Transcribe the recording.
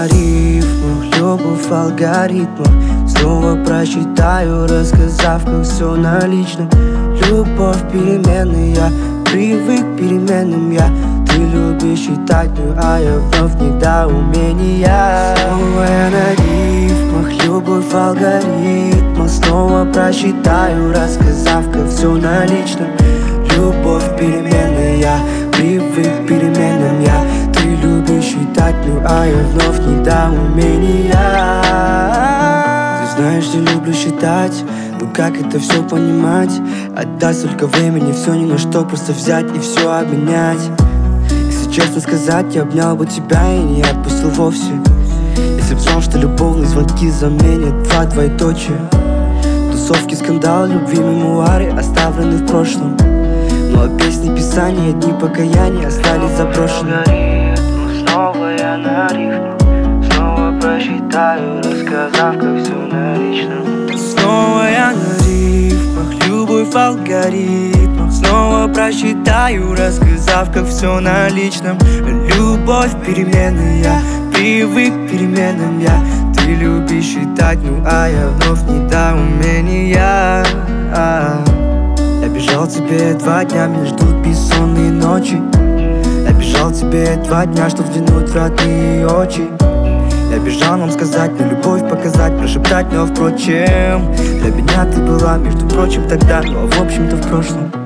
на рифмах, любовь в алгоритмах. Снова прочитаю, рассказав, как все на личном. Любовь переменная, я привык к переменным я. Ты любишь читать, а я вновь недоумения. Снова я на рифмах, любовь в алгоритмах. Снова прочитаю, рассказав, как все на личном. Любовь переменная, я привык к переменным я. Ты любишь читать, а я вновь недоумения. Ты знаешь, я люблю считать, но как это все понимать? Отдай столько времени, все ни на что, просто взять и все обменять. Если честно сказать, я обнял бы тебя и не отпустил вовсе. Если б знал, что любовные звонки заменят два двоеточия. Тусовки, скандал, любви, мемуары оставлены в прошлом. Ну а песни, писания, дни покаяния остались заброшены. Снова я на рифмах, снова прочитаю, рассказав, как все на личном. Снова я на рифмах, любовь в алгоритмах. Снова прочитаю, рассказав, как все на личном. Любовь переменная, привык к переменным я. Ты любишь считать, а я вновь недоумения. Я бежал тебе 2 дня, меня ждут бессонные ночи. Я бежал тебе 2 дня, чтоб взглянуть в родные очи. Я бежал нам сказать, но любовь показать, прошептать, но впрочем для меня ты была, между прочим, тогда, но в общем-то в прошлом.